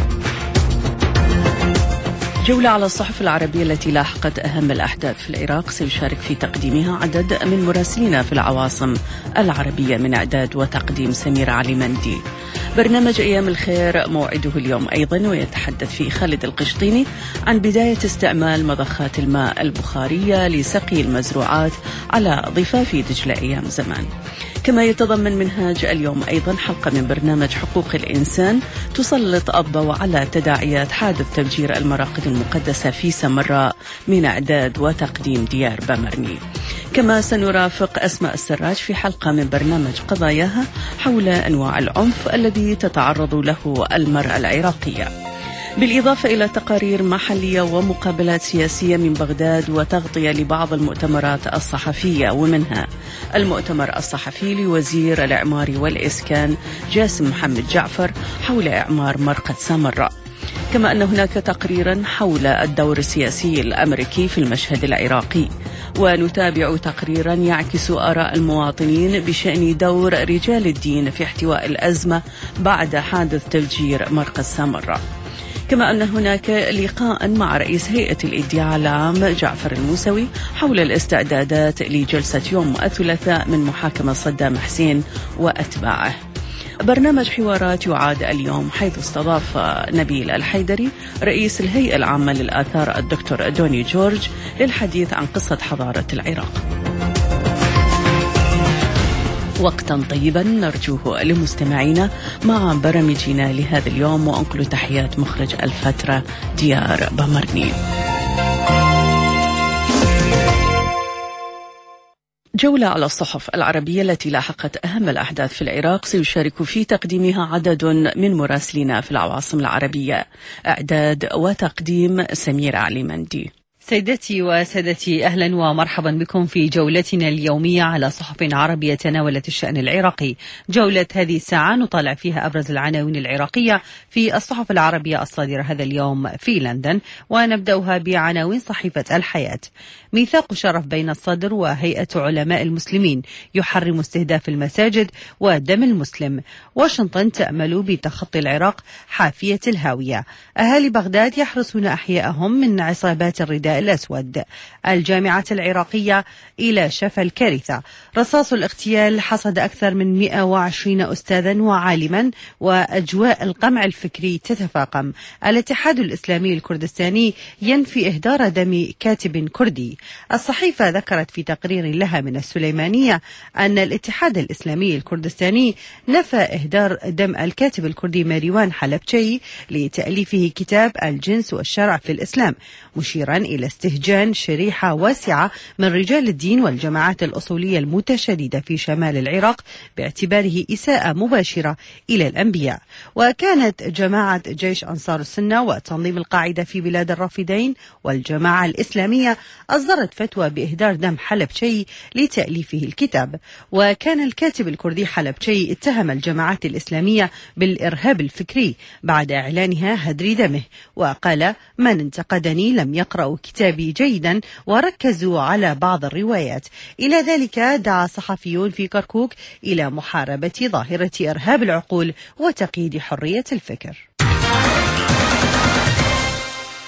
جولة على الصحف العربية التي لاحقت أهم الأحداث في العراق، سيشارك في تقديمها عدد من مراسلين في العواصم العربية، من إعداد وتقديم سمير علي مندي. برنامج أيام الخير موعده اليوم أيضا، ويتحدث فيه خالد القشطيني عن بداية استعمال مضخات الماء البخارية لسقي المزروعات على ضفاف دجلة أيام زمان. كما يتضمن منهاج اليوم أيضا حلقة من برنامج حقوق الإنسان تسلط الضوء على تداعيات حادث تفجير المراقد المقدسة في سمراء، من إعداد وتقديم ديار بمرني. كما سنرافق أسماء السراج في حلقة من برنامج قضاياها حول أنواع العنف الذي تتعرض له المرأة العراقية، بالإضافة إلى تقارير محلية ومقابلات سياسية من بغداد وتغطية لبعض المؤتمرات الصحفية، ومنها المؤتمر الصحفي لوزير الإعمار والإسكان جاسم محمد جعفر حول إعمار مرقد سامراء. كما أن هناك تقريرا حول الدور السياسي الأمريكي في المشهد العراقي، ونتابع تقريرا يعكس آراء المواطنين بشأن دور رجال الدين في احتواء الأزمة بعد حادث تفجير مرقد سامراء. كما أن هناك لقاء مع رئيس هيئة الإدعاء العام جعفر الموسوي حول الاستعدادات لجلسة يوم الثلاثاء من محاكمة صدام حسين وأتباعه. برنامج حوارات يعاد اليوم، حيث استضاف نبيل الحيدري رئيس الهيئة العامة للآثار الدكتور دوني جورج للحديث عن قصة حضارة العراق. وقتا طيبا نرجوه لمستمعينا مع برامجنا لهذا اليوم، وأنقل تحيات مخرج الفترة ديار بمرني. جولة على الصحف العربية التي لاحقت أهم الأحداث في العراق، سيشارك في تقديمها عدد من مراسلين في العواصم العربية. إعداد وتقديم سمير علي مندي. سيدتي وسادتي، أهلا ومرحبا بكم في جولتنا اليومية على صحف عربية تناولت الشأن العراقي. جولة هذه الساعة نطالع فيها أبرز العناوين العراقية في الصحف العربية الصادرة هذا اليوم في لندن، ونبدأها بعناوين صحيفة الحياة. ميثاق شرف بين الصدر وهيئة علماء المسلمين يحرم استهداف المساجد ودم المسلم. واشنطن تأمل بتخطي العراق حافية الهاوية. أهالي بغداد يحرسون أحياءهم من عصابات الرداء الأسود. الجامعة العراقية إلى شفا الكارثة. رصاص الاغتيال حصد أكثر من 120 أستاذا وعالما، وأجواء القمع الفكري تتفاقم. الاتحاد الإسلامي الكردستاني ينفي إهدار دم كاتب كردي. الصحيفة ذكرت في تقرير لها من السليمانية أن الاتحاد الإسلامي الكردستاني نفى إهدار دم الكاتب الكردي ماريوان حلبشي لتأليفه كتاب الجنس والشرع في الإسلام، مشيرا إلى استهجان شريحة واسعة من رجال الدين والجماعات الأصولية المتشددة في شمال العراق باعتباره إساءة مباشرة إلى الأنبياء. وكانت جماعة جيش أنصار السنة وتنظيم القاعدة في بلاد الرافدين والجماعة الإسلامية أصدرت فتوى بإهدار دم حلبشي لتأليفه الكتاب. وكان الكاتب الكردي حلبشي اتهم الجماعات الإسلامية بالإرهاب الفكري بعد إعلانها هدر دمه، وقال: من انتقدني لم يقرأوا كتابي جيدا وركزوا على بعض الروايات. إلى ذلك دعا صحفيون في كركوك إلى محاربة ظاهرة إرهاب العقول وتقييد حرية الفكر.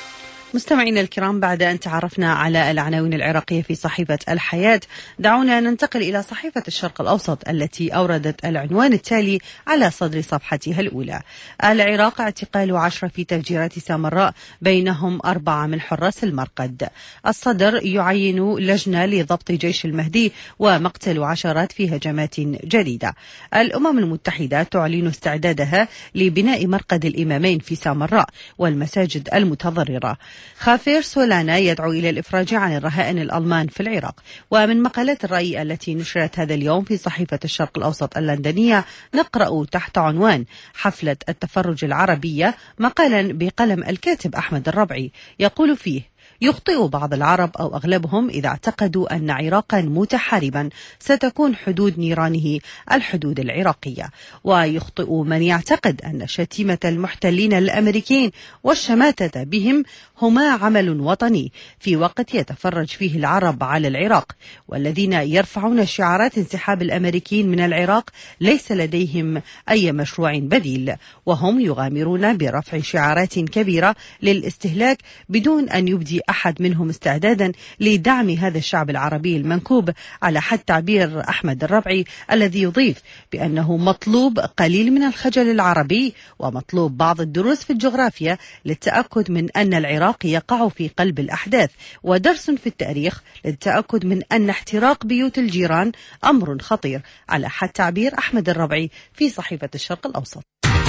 مستمعينا الكرام، بعد أن تعرفنا على العناوين العراقية في صحيفة الحياة، دعونا ننتقل إلى صحيفة الشرق الأوسط التي أوردت العنوان التالي على صدر صفحتها الأولى: العراق اعتقال 10 في تفجيرات سامراء، بينهم 4 من حراس المرقد. الصدر يعين لجنة لضبط جيش المهدي، ومقتل عشرات في هجمات جديدة. الأمم المتحدة تعلن استعدادها لبناء مرقد الإمامين في سامراء والمساجد المتضررة. خافير سولانا يدعو إلى الإفراج عن الرهائن الألمان في العراق. ومن مقالات الرأي التي نشرت هذا اليوم في صحيفة الشرق الأوسط اللندنية نقرأ تحت عنوان حفلة التفرج العربية مقالا بقلم الكاتب أحمد الربعي يقول فيه: يخطئ بعض العرب أو أغلبهم إذا اعتقدوا أن عراقا متحاربا ستكون حدود نيرانه الحدود العراقية، ويخطئ من يعتقد أن شتيمة المحتلين الأمريكيين والشماتة بهم هما عمل وطني في وقت يتفرج فيه العرب على العراق. والذين يرفعون شعارات انسحاب الأمريكيين من العراق ليس لديهم أي مشروع بديل، وهم يغامرون برفع شعارات كبيرة للاستهلاك بدون أن يبدي أحد منهم استعدادا لدعم هذا الشعب العربي المنكوب، على حد تعبير أحمد الربعي الذي يضيف بأنه مطلوب قليل من الخجل العربي ومطلوب بعض الدروس في الجغرافيا للتأكد من أن العراق يقع في قلب الأحداث، ودرس في التاريخ للتأكد من أن احتراق بيوت الجيران أمر خطير، على حد تعبير أحمد الربعي في صحيفة الشرق الأوسط.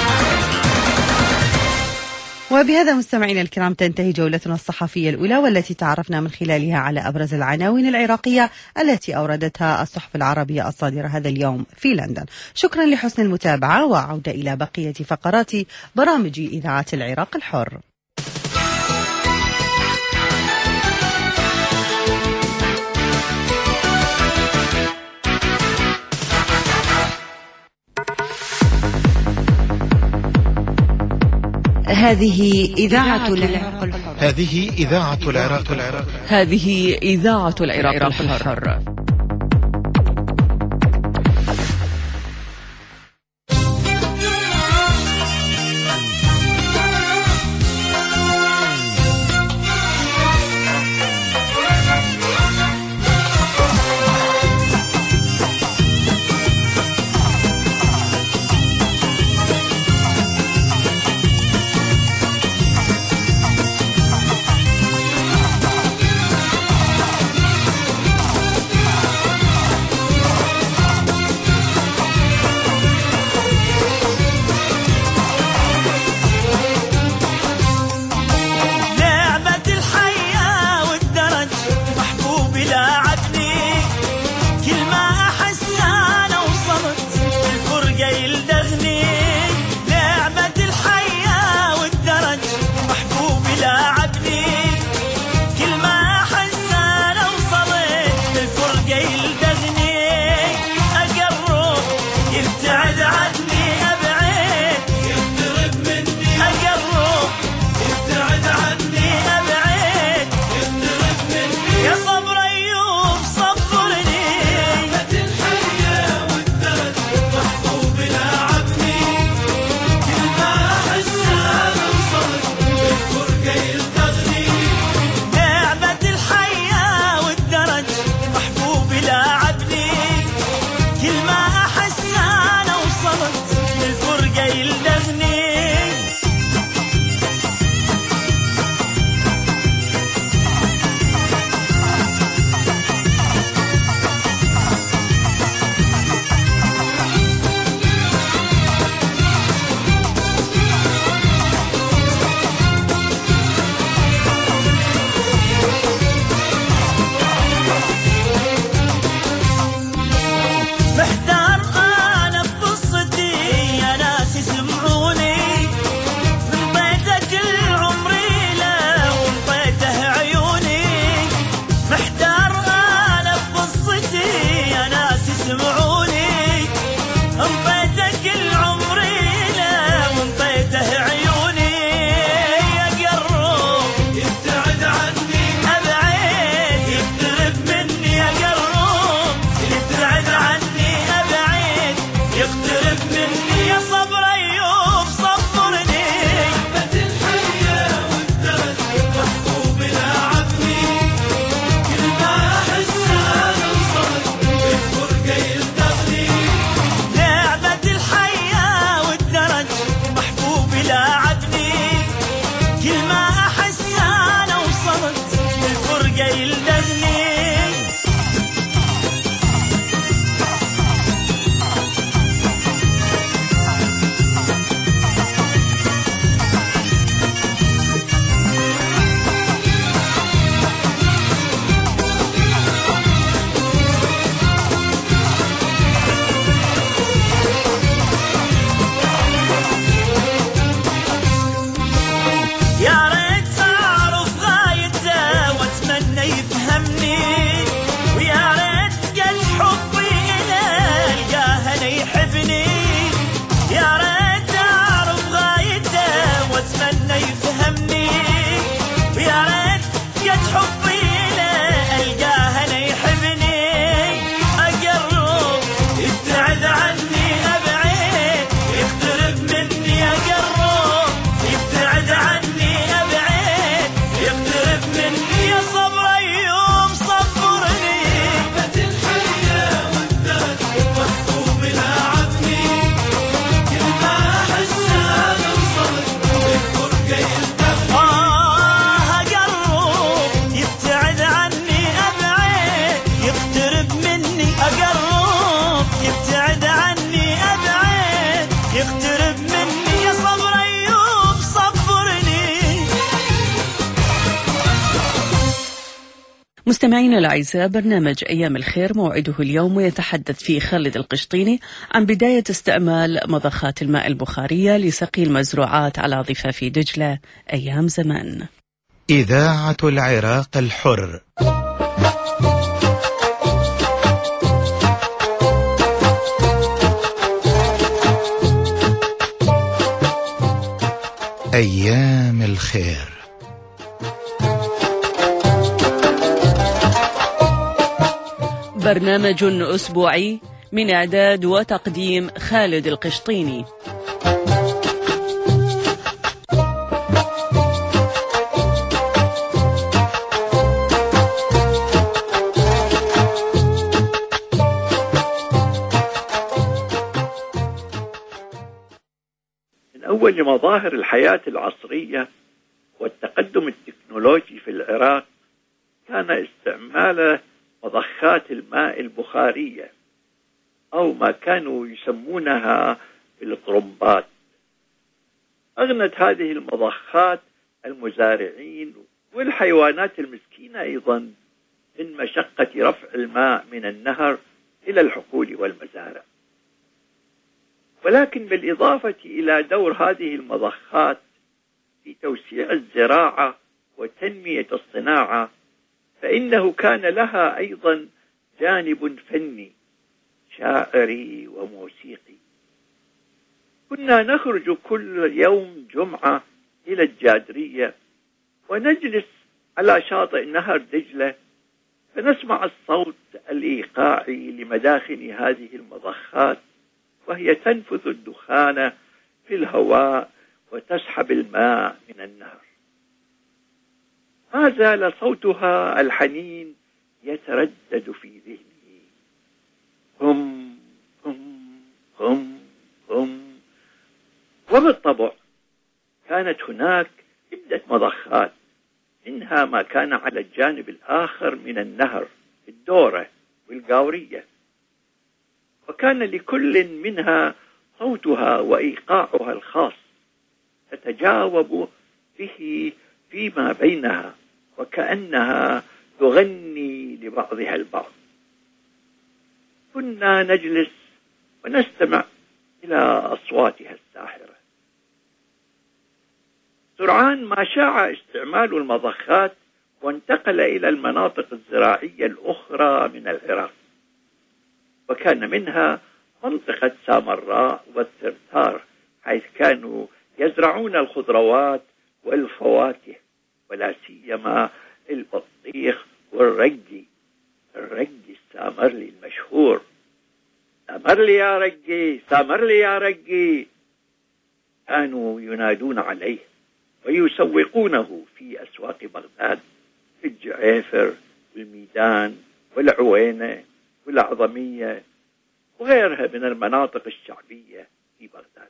وبهذا مستمعينا الكرام تنتهي جولتنا الصحفية الأولى، والتي تعرفنا من خلالها على أبرز العناوين العراقية التي أوردتها الصحف العربية الصادرة هذا اليوم في لندن. شكرا لحسن المتابعة، وعودة إلى بقية فقرات برامج إذاعة العراق الحر. هذه إذاعة العراق الحر. هذه إذاعة العراق الحر. هذه إذاعة العراق الحر. مستمعينا الأعزاء، برنامج أيام الخير موعده اليوم، ويتحدث فيه خالد القشطيني عن بداية استعمال مضخات الماء البخارية لسقي المزروعات على ضفاف دجلة أيام زمان. إذاعة العراق الحر. أيام الخير. برنامج أسبوعي من إعداد وتقديم خالد القشطيني. من أول مظاهر الحياة العصرية والتقدم التكنولوجي في العراق كان استعمال مضخات الماء البخارية، أو ما كانوا يسمونها الطرمبات. أغنت هذه المضخات المزارعين والحيوانات المسكينة أيضا من مشقة رفع الماء من النهر إلى الحقول والمزارع. ولكن بالإضافة إلى دور هذه المضخات في توسيع الزراعة وتنمية الصناعة، فإنه كان لها أيضا جانب فني شاعري وموسيقي. كنا نخرج كل يوم جمعة إلى الجادرية ونجلس على شاطئ نهر دجلة، فنسمع الصوت الإيقاعي لمداخن هذه المضخات وهي تنفث الدخان في الهواء وتسحب الماء من النهر. ما زال صوتها الحنين يتردد في ذهني: هم هم هم هم. وبالطبع كانت هناك عدة مضخات، منها ما كان على الجانب الآخر من النهر، الدورة والقاورية، وكان لكل منها صوتها وإيقاعها الخاص تتجاوب به فيما بينها، وكأنها تغني لبعضها البعض. كنا نجلس ونستمع إلى أصواتها الساحرة. سرعان ما شاع استعمال المضخات وانتقل إلى المناطق الزراعية الأخرى من العراق، وكان منها منطقة سامراء والثرثار، حيث كانوا يزرعون الخضروات والفواكه، ولا سيما البطيخ والرقي. الرقي السامرلي المشهور: سامرلي يا رقي، سامرلي يا رقي. كانوا ينادون عليه ويسوقونه في أسواق بغداد، في الجعيفر والميدان والعوينة والأعظمية وغيرها من المناطق الشعبية في بغداد.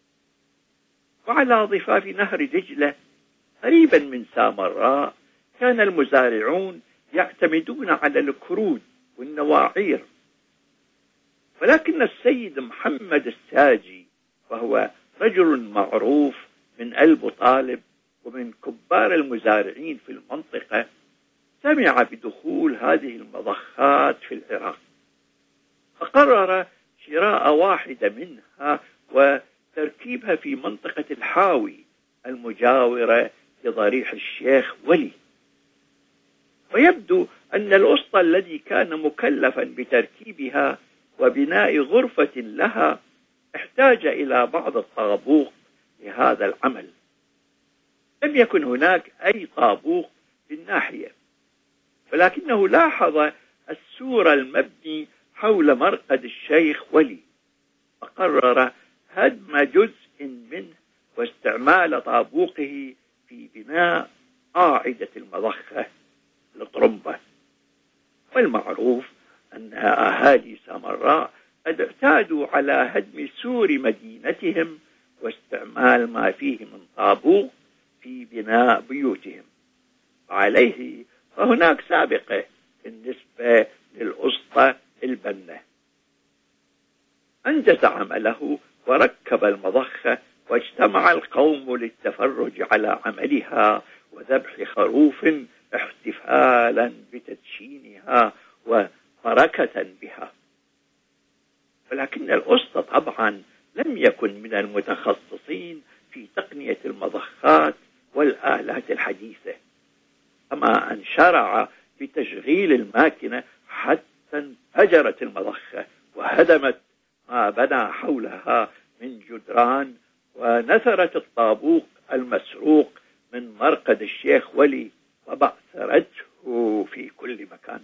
وعلى ضفاف نهر دجلة قريبا من سامراء كان المزارعون يعتمدون على الكرود والنواعير، ولكن السيد محمد الساجي، وهو رجل معروف من أبو طالب ومن كبار المزارعين في المنطقة، سمع بدخول هذه المضخات في العراق، فقرر شراء واحدة منها وتركيبها في منطقة الحاوي المجاورة لضريح الشيخ ولي. ويبدو أن الأسطى الذي كان مكلفا بتركيبها وبناء غرفة لها احتاج إلى بعض الطابوق لهذا العمل. لم يكن هناك أي طابوق في الناحية، ولكنه لاحظ السور المبني حول مرقد الشيخ ولي، فقرر هدم جزء منه واستعمال طابوقه في بناء قاعدة المضخة الطرمبة. والمعروف أن أهالي سامراء قد اعتادوا على هدم سور مدينتهم واستعمال ما فيه من طابوق في بناء بيوتهم، وعليه فهناك سابقة بالنسبة للأسطى البنة. أنجز عمله وركب المضخة، واجتمع القوم للتفرج على عملها وذبح خروف احتفالا استسهالا بتدشينها وبركة بها. ولكن الأسطى طبعا لم يكن من المتخصصين في تقنية المضخات والآلات الحديثة، أما أن شرع بتشغيل الماكنة حتى انفجرت المضخة وهدمت ما بنى حولها من جدران، ونثرت الطابوق المسروق من مرقد الشيخ ولي وبعثرته في كل مكان.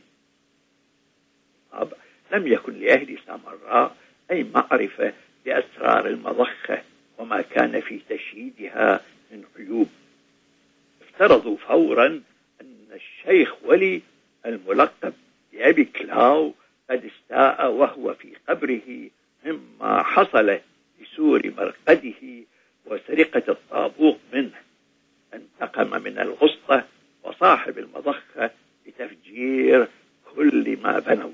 لم يكن لأهل سامراء أي معرفة بأسرار المضخة وما كان في تشييدها من عيوب. افترضوا فورا أن الشيخ ولي الملقب بأبي كلاو قد استاء وهو في قبره مما حصل بسور مرقده وسرقة الطابوق منه، انتقم من الغسطة وصاحب المضخة بتفجير كل ما بنوا.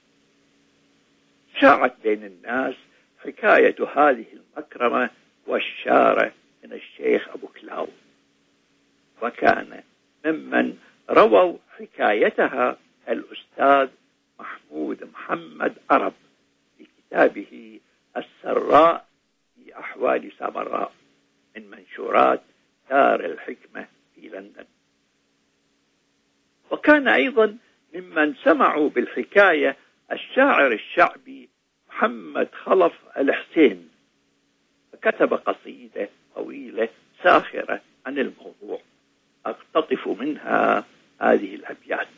شاعت بين الناس حكاية هذه المكرمة والشارة من الشيخ أبو كلاو، وكان ممن رووا حكايتها الأستاذ محمود محمد عرب في كتابه السراء في أحوال سامراء من منشورات دار الحكمة في لندن. وكان أيضا ممن سمعوا بالحكاية الشاعر الشعبي محمد خلف الحسين، فكتب قصيدة طويلة ساخرة عن الموضوع، أقتطف منها هذه الأبيات: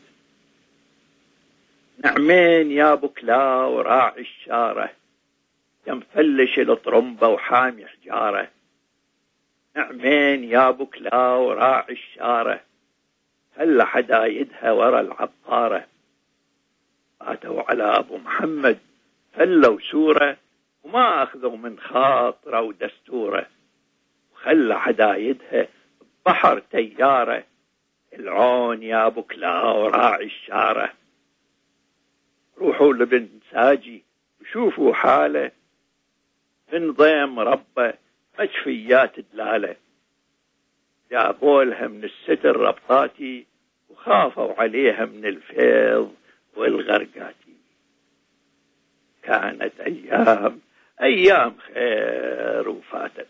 نعمين يا ابو كلاو راعي الشارة، ينفلش الطرمبة وحامي حجارة. نعمين يا ابو كلاو راعي الشارة، هل حدايدها ورا العبارة. فاتوا على ابو محمد فلوا سورة، وما اخذوا من خاطره ودستوره، وخلى حدايدها بحر تيارة. العون يا ابو كلاو راعي الشارة، روحوا لبن ساجي وشوفوا حاله، من ضيم ربه مجفيات دلاله. جابولها من الستر ربطاتي، وخافوا عليها من الفيض والغرقاتي. كانت أيام خير وفاتت.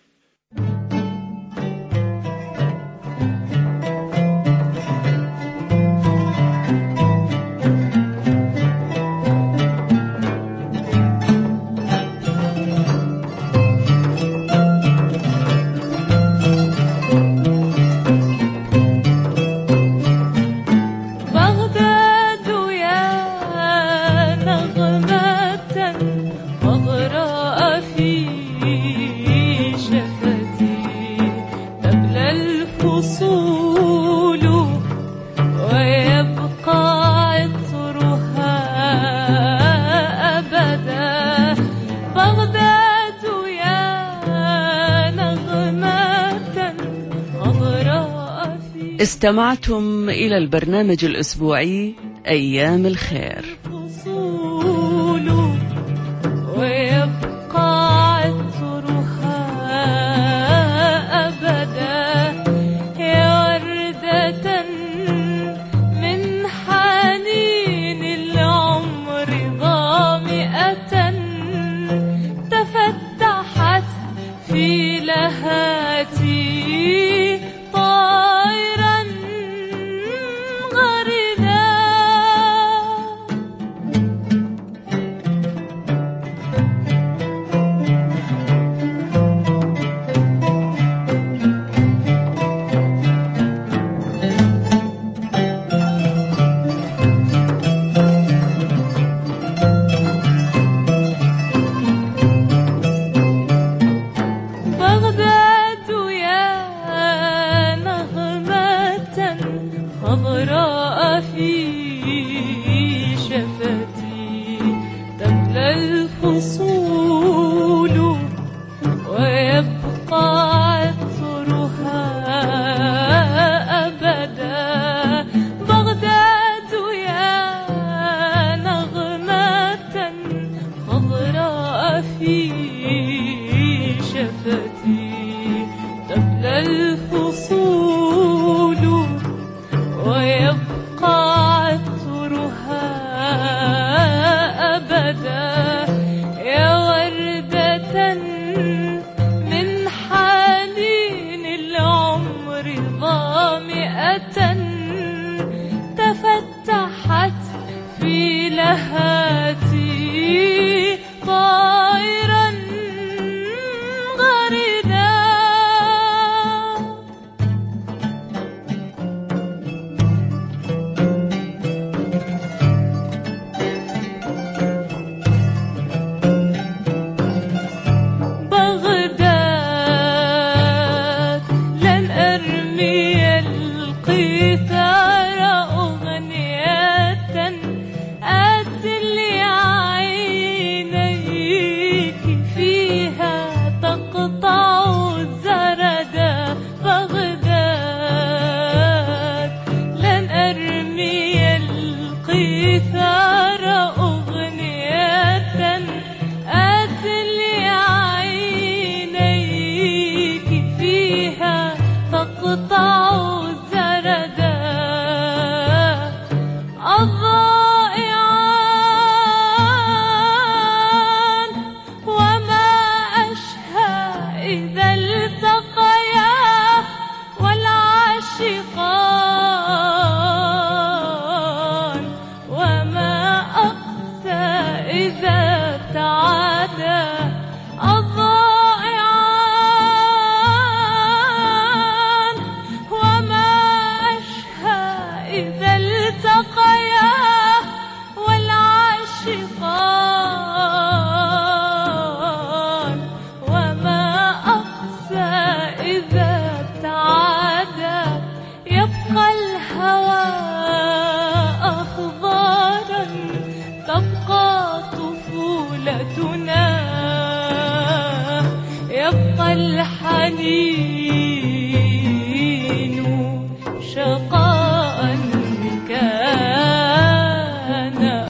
استمعتم إلى البرنامج الأسبوعي أيام الخير. ويبقى عطرها أبدا، يا وردة من حنين العمر ظامئة، تفتحت في لهاتي خضراء في شفتي، تبلى الفصول ويبقى عطرها أبدا. بغداد يا نغمة خضراء في شفتي، تبلى الفصول ويبقى تفتحت في لهاتي طائرا غريدا. بغداد لن أرمي القيثار أغنية آتي لعينيك فيها تقطع الزردا. بغداد لن أرمي القيثار أغنية آتي لعينيك فيها تقطع الزردا. الضائعان وما أشهى إذا التقيا والعاشقان وما أقسى إذا تعادى. الضائعان وما أشهى إذا التقيا والعاشقان وما أقسى إذا تعادى. يبقى الهوى أخضارا تبقى طفولتنا